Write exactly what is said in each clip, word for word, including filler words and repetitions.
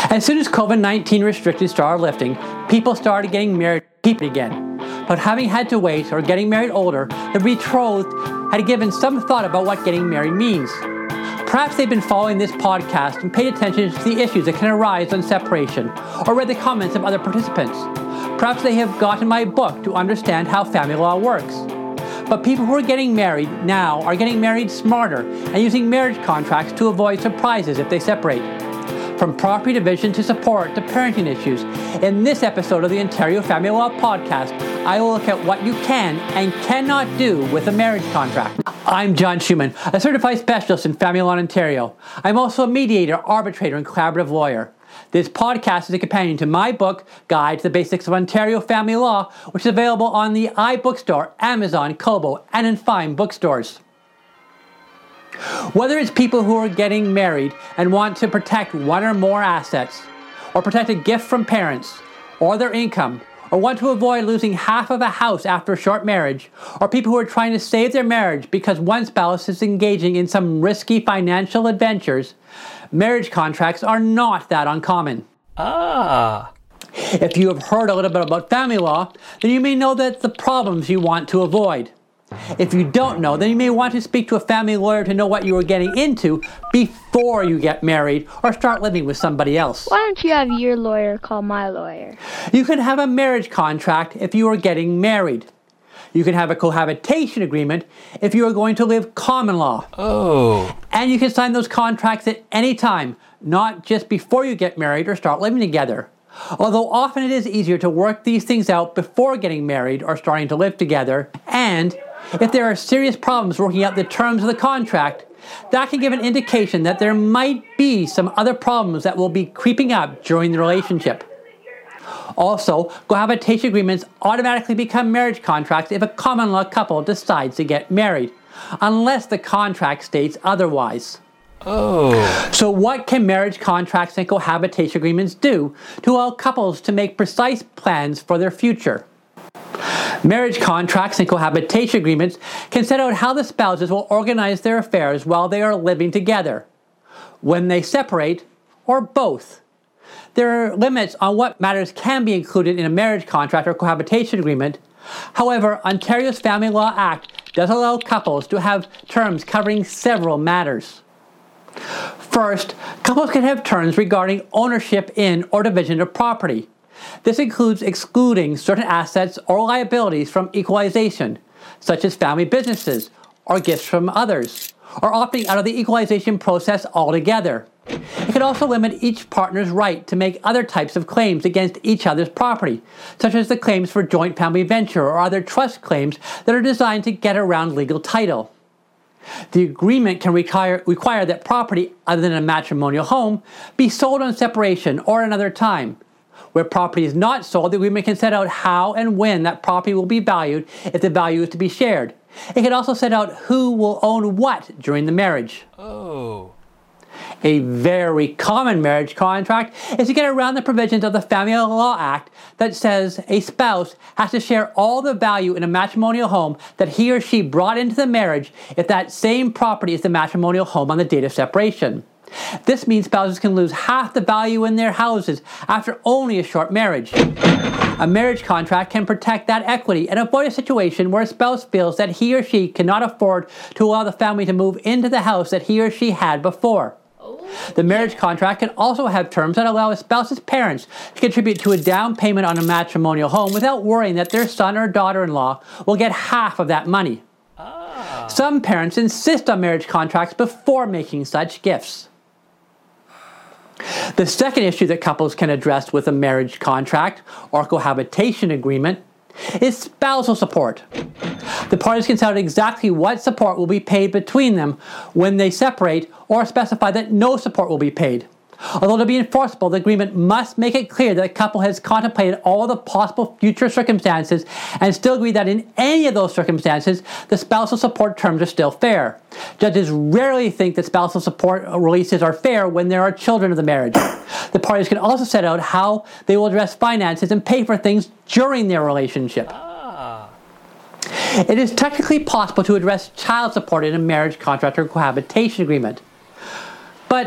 As soon as covid nineteen restrictions started lifting, people started getting married again. But having had to wait or getting married older, the betrothed had given some thought about what getting married means. Perhaps they've been following this podcast and paid attention to the issues that can arise on separation, or read the comments of other participants. Perhaps they have gotten my book to understand how family law works. But people who are getting married now are getting married smarter and using marriage contracts to avoid surprises if they separate. From property division to support to parenting issues, in this episode of the Ontario Family Law Podcast, I will look at what you can and cannot do with a marriage contract. I'm John Schumann, a certified specialist in family law in Ontario. I'm also a mediator, arbitrator, and collaborative lawyer. This podcast is a companion to my book, Guide to the Basics of Ontario Family Law, which is available on the iBookstore, Amazon, Kobo, and in fine bookstores. Whether it's people who are getting married and want to protect one or more assets, or protect a gift from parents, or their income, or want to avoid losing half of a house after a short marriage, or people who are trying to save their marriage because one spouse is engaging in some risky financial adventures, marriage contracts are not that uncommon. Ah. If you have heard a little bit about family law, then you may know that the problems you want to avoid. If you don't know, then you may want to speak to a family lawyer to know what you are getting into before you get married or start living with somebody else. Why don't you have your lawyer call my lawyer? You can have a marriage contract if you are getting married. You can have a cohabitation agreement if you are going to live common law. Oh. And you can sign those contracts at any time, not just before you get married or start living together. Although often it is easier to work these things out before getting married or starting to live together, and if there are serious problems working out the terms of the contract, that can give an indication that there might be some other problems that will be creeping up during the relationship. Also, cohabitation agreements automatically become marriage contracts if a common law couple decides to get married, unless the contract states otherwise. Oh. So what can marriage contracts and cohabitation agreements do to allow couples to make precise plans for their future? Marriage contracts and cohabitation agreements can set out how the spouses will organize their affairs while they are living together, when they separate, or both. There are limits on what matters can be included in a marriage contract or cohabitation agreement. However, Ontario's Family Law Act does allow couples to have terms covering several matters. First, couples can have terms regarding ownership in or division of property. This includes excluding certain assets or liabilities from equalization, such as family businesses or gifts from others, or opting out of the equalization process altogether. It can also limit each partner's right to make other types of claims against each other's property, such as the claims for joint family venture or other trust claims that are designed to get around legal title. The agreement can require, require that property other than a matrimonial home be sold on separation or another time. Where property is not sold, the agreement can set out how and when that property will be valued if the value is to be shared. It can also set out who will own what during the marriage. Oh. A very common marriage contract is to get around the provisions of the Family Law Act that says a spouse has to share all the value in a matrimonial home that he or she brought into the marriage if that same property is the matrimonial home on the date of separation. This means spouses can lose half the value in their houses after only a short marriage. A marriage contract can protect that equity and avoid a situation where a spouse feels that he or she cannot afford to allow the family to move into the house that he or she had before. The marriage contract can also have terms that allow a spouse's parents to contribute to a down payment on a matrimonial home without worrying that their son or daughter-in-law will get half of that money. Ah. Some parents insist on marriage contracts before making such gifts. The second issue that couples can address with a marriage contract or cohabitation agreement is spousal support. The parties can set out exactly what support will be paid between them when they separate, or specify that no support will be paid. Although to be enforceable, the agreement must make it clear that the couple has contemplated all the possible future circumstances and still agree that in any of those circumstances, the spousal support terms are still fair. Judges rarely think that spousal support releases are fair when there are children of the marriage. The parties can also set out how they will address finances and pay for things during their relationship. Ah. It is technically possible to address child support in a marriage contract or cohabitation agreement. But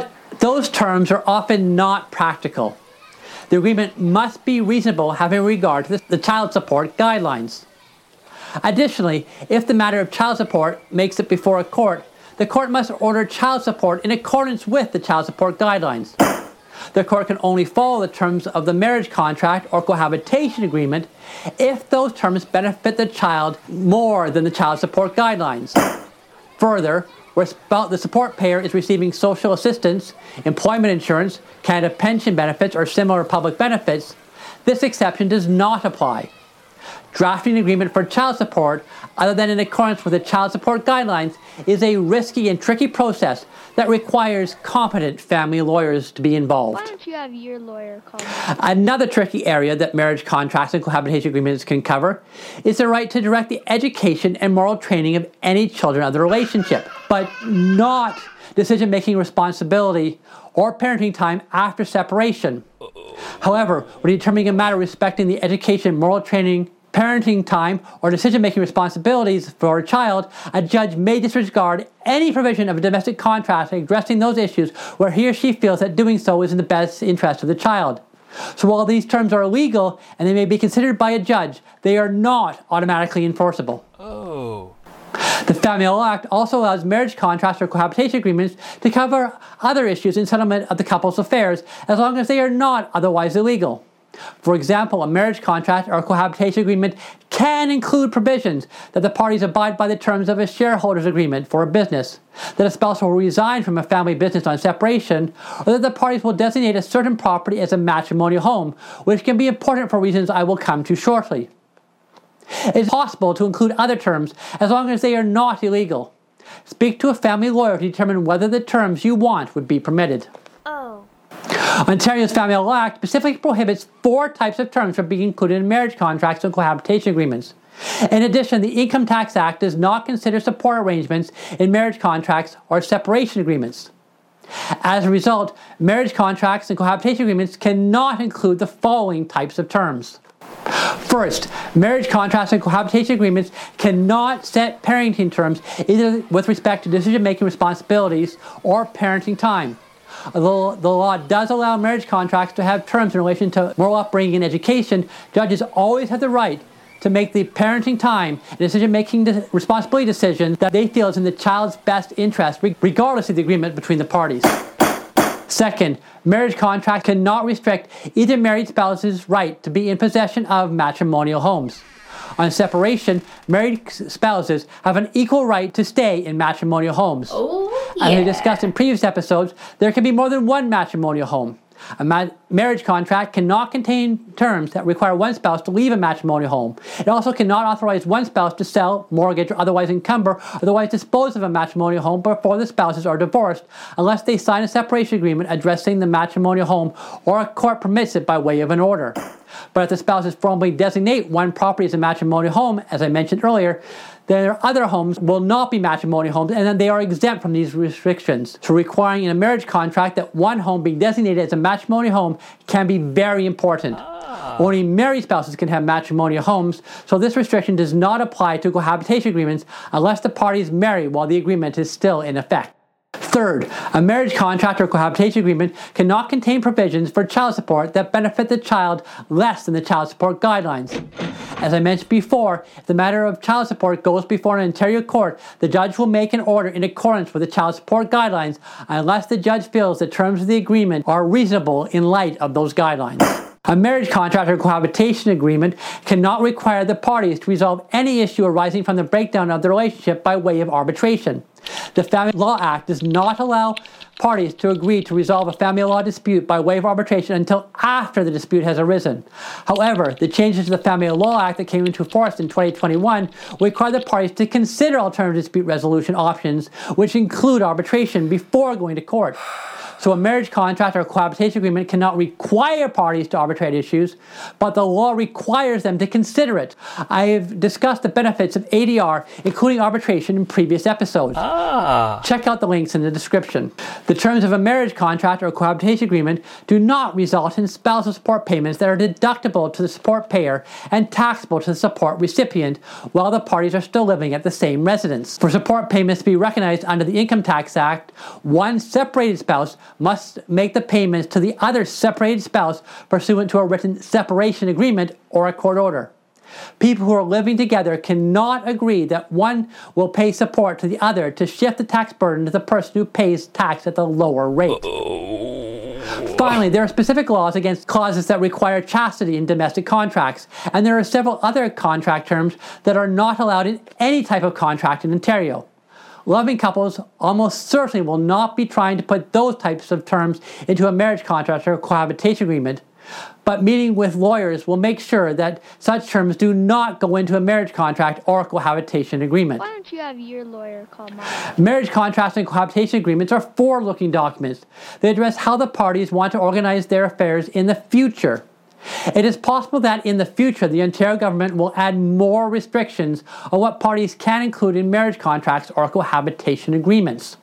Those terms are often not practical. The agreement must be reasonable having regard to the child support guidelines. Additionally, if the matter of child support makes it before a court, the court must order child support in accordance with the child support guidelines. The court can only follow the terms of the marriage contract or cohabitation agreement if those terms benefit the child more than the child support guidelines. Further, where the support payer is receiving social assistance, employment insurance, Canada pension benefits, or similar public benefits, this exception does not apply. Drafting an agreement for child support, other than in accordance with the child support guidelines, is a risky and tricky process that requires competent family lawyers to be involved. Why don't you have your lawyer call me? Another tricky area that marriage contracts and cohabitation agreements can cover is the right to direct the education and moral training of any children of the relationship, but not decision-making responsibility or parenting time after separation. However, when determining a matter respecting the education, moral training, parenting time, or decision-making responsibilities for a child, a judge may disregard any provision of a domestic contract addressing those issues where he or she feels that doing so is in the best interest of the child. So while these terms are illegal and they may be considered by a judge, they are not automatically enforceable. Oh. The Family Law Act also allows marriage contracts or cohabitation agreements to cover other issues in settlement of the couple's affairs as long as they are not otherwise illegal. For example, a marriage contract or cohabitation agreement can include provisions that the parties abide by the terms of a shareholders agreement for a business, that a spouse will resign from a family business on separation, or that the parties will designate a certain property as a matrimonial home, which can be important for reasons I will come to shortly. It is possible to include other terms as long as they are not illegal. Speak to a family lawyer to determine whether the terms you want would be permitted. Oh. Ontario's Family Law Act specifically prohibits four types of terms from being included in marriage contracts and cohabitation agreements. In addition, the Income Tax Act does not consider support arrangements in marriage contracts or separation agreements. As a result, marriage contracts and cohabitation agreements cannot include the following types of terms. First, marriage contracts and cohabitation agreements cannot set parenting terms either with respect to decision-making responsibilities or parenting time. Although the law does allow marriage contracts to have terms in relation to moral upbringing and education, judges always have the right to make the parenting time and decision-making de- responsibility decisions that they feel is in the child's best interest, regardless of the agreement between the parties. Second, marriage contracts cannot restrict either married spouse's right to be in possession of matrimonial homes. On separation, married spouses have an equal right to stay in matrimonial homes. Oh, yeah. As we discussed in previous episodes, there can be more than one matrimonial home. A ma- marriage contract cannot contain terms that require one spouse to leave a matrimonial home. It also cannot authorize one spouse to sell, mortgage, or otherwise encumber, or otherwise dispose of a matrimonial home before the spouses are divorced, unless they sign a separation agreement addressing the matrimonial home or a court permits it by way of an order. But if the spouses formally designate one property as a matrimonial home, as I mentioned earlier, their other homes will not be matrimonial homes, and then they are exempt from these restrictions. So requiring in a marriage contract that one home being designated as a matrimonial home can be very important. Ah. Only married spouses can have matrimonial homes, so this restriction does not apply to cohabitation agreements unless the parties marry while the agreement is still in effect. Third, a marriage contract or cohabitation agreement cannot contain provisions for child support that benefit the child less than the child support guidelines. As I mentioned before, if the matter of child support goes before an Ontario court, the judge will make an order in accordance with the child support guidelines unless the judge feels the terms of the agreement are reasonable in light of those guidelines. A marriage contract or cohabitation agreement cannot require the parties to resolve any issue arising from the breakdown of the relationship by way of arbitration. The Family Law Act does not allow parties to agree to resolve a family law dispute by way of arbitration until after the dispute has arisen. However, the changes to the Family Law Act that came into force in twenty twenty-one require the parties to consider alternative dispute resolution options, which include arbitration, before going to court. So a marriage contract or cohabitation agreement cannot require parties to arbitrate issues, but the law requires them to consider it. I have discussed the benefits of A D R, including arbitration, in previous episodes. Ah. Ah. Check out the links in the description. The terms of a marriage contract or cohabitation agreement do not result in spousal support payments that are deductible to the support payer and taxable to the support recipient while the parties are still living at the same residence. For support payments to be recognized under the Income Tax Act, one separated spouse must make the payments to the other separated spouse pursuant to a written separation agreement or a court order. People who are living together cannot agree that one will pay support to the other to shift the tax burden to the person who pays tax at the lower rate. Finally, there are specific laws against clauses that require chastity in domestic contracts, and there are several other contract terms that are not allowed in any type of contract in Ontario. Loving couples almost certainly will not be trying to put those types of terms into a marriage contract or cohabitation agreement, but meeting with lawyers will make sure that such terms do not go into a marriage contract or cohabitation agreement. Why don't you have your lawyer call mine? Marriage contracts and cohabitation agreements are forward-looking documents. They address how the parties want to organize their affairs in the future. It is possible that in the future the Ontario government will add more restrictions on what parties can include in marriage contracts or cohabitation agreements.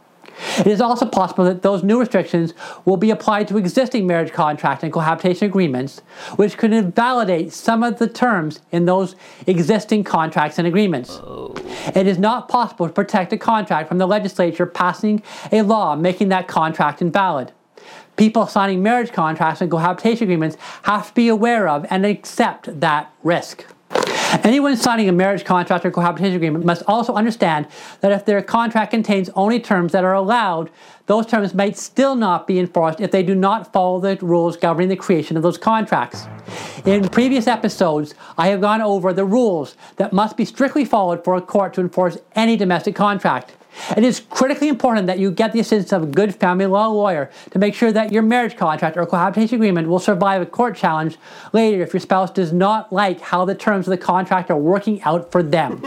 It is also possible that those new restrictions will be applied to existing marriage contract and cohabitation agreements, which could invalidate some of the terms in those existing contracts and agreements. Oh. It is not possible to protect a contract from the legislature passing a law making that contract invalid. People signing marriage contracts and cohabitation agreements have to be aware of and accept that risk. Anyone signing a marriage contract or cohabitation agreement must also understand that if their contract contains only terms that are allowed, those terms might still not be enforced if they do not follow the rules governing the creation of those contracts. In previous episodes, I have gone over the rules that must be strictly followed for a court to enforce any domestic contract. It is critically important that you get the assistance of a good family law lawyer to make sure that your marriage contract or cohabitation agreement will survive a court challenge later if your spouse does not like how the terms of the contract are working out for them.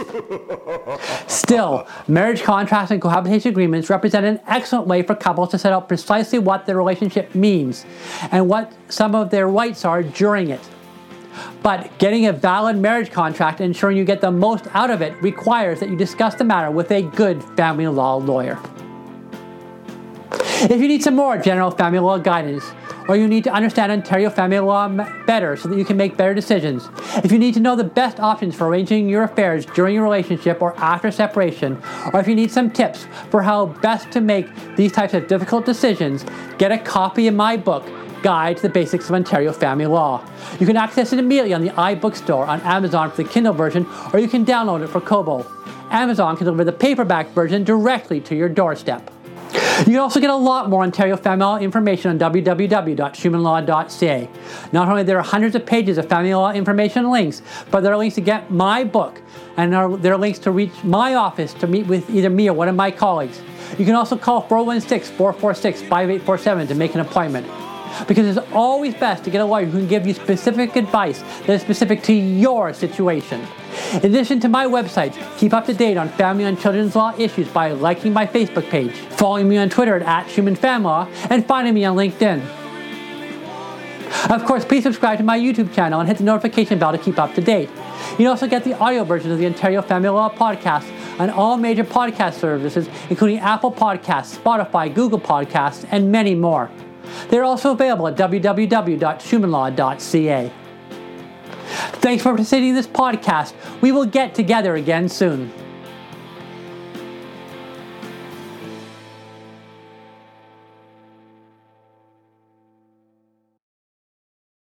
Still, marriage contracts and cohabitation agreements represent an excellent way for couples to set out precisely what their relationship means and what some of their rights are during it. But getting a valid marriage contract and ensuring you get the most out of it requires that you discuss the matter with a good family law lawyer. If you need some more general family law guidance, or you need to understand Ontario family law better so that you can make better decisions, if you need to know the best options for arranging your affairs during your relationship or after separation, or if you need some tips for how best to make these types of difficult decisions, get a copy of my book, Guide to the Basics of Ontario Family Law. You can access it immediately on the iBookstore on Amazon for the Kindle version, or you can download it for Kobo. Amazon can deliver the paperback version directly to your doorstep. You can also get a lot more Ontario family law information on w w w dot schumann law dot c a. Not only are there hundreds of pages of family law information and links, but there are links to get my book, and there are links to reach my office to meet with either me or one of my colleagues. You can also call four one six, four four six, five eight four seven to make an appointment. Because it's always best to get a lawyer who can give you specific advice that is specific to your situation. In addition to my website, keep up to date on family and children's law issues by liking my Facebook page, following me on Twitter at, at Schumann Family Law, and finding me on LinkedIn. Of course, please subscribe to my YouTube channel and hit the notification bell to keep up to date. You can also get the audio version of the Ontario Family Law podcast on all major podcast services, including Apple Podcasts, Spotify, Google Podcasts, and many more. They're also available at w w w dot schumann law dot c a. Thanks for participating in this podcast. We will get together again soon.